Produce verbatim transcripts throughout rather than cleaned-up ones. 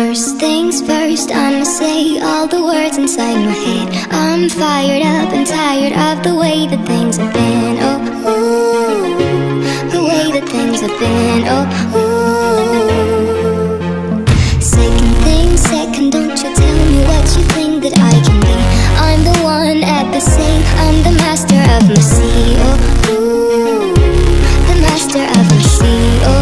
First things first, I'ma say all the words inside my head. I'm fired up and tired of the way that things have been. Oh, ooh, the way that things have been. Oh, ooh. Second thing second, don't you tell me what you think that I can be. I'm the one at the sail, I'm the master of my sea. Oh, ooh, the master of my sea. Oh,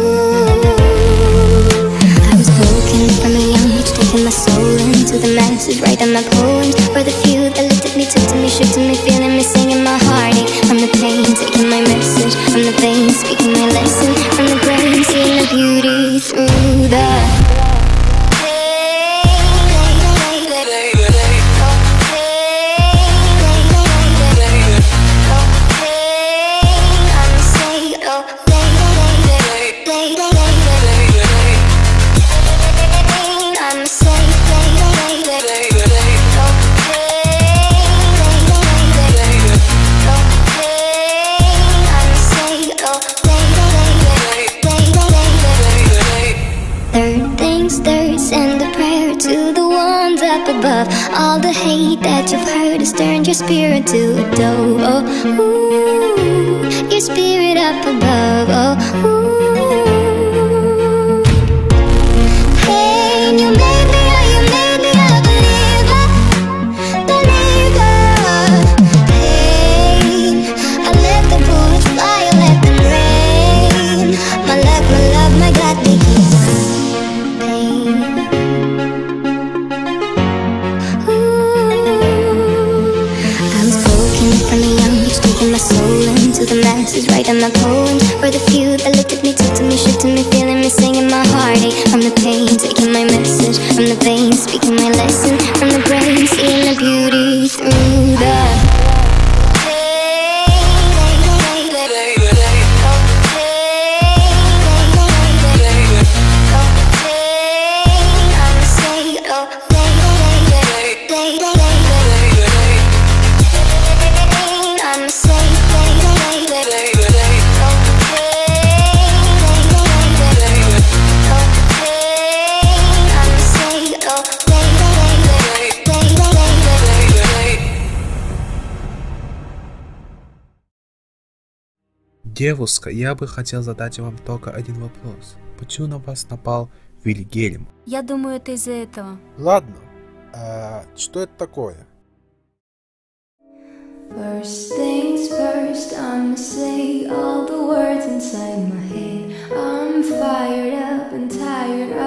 from a young age, taking my soul into the masses, writing my poems for the few that looked at me, took to me, shook to me, feeling me, singing my heartache. From the pain, taking my message from the veins, speaking my lesson from the brain, seeing the beauty through the above. All the hate that you've heard has turned your spirit to a dove. Oh, ooh, your spirit up above. Oh, ooh. Hey, you made me, oh, you made me a believer, believer. Hey, I let the bullets fly, I let them rain. My luck, my love, my God, they keep pain. My soul into the masses, writing my poems for the few that looked at me, took to me, shook to me, feeling me, singing my heartache from the pain, taking my message from the veins, speaking my lesson from the brain, seeing the beauty through the Девушка, я бы хотел задать вам только один вопрос. Почему на вас напал Вильгельм? Я думаю, это из-за этого. Ладно, а что это такое? First things first, I'ma say all the words inside my head. I'm fired up and tired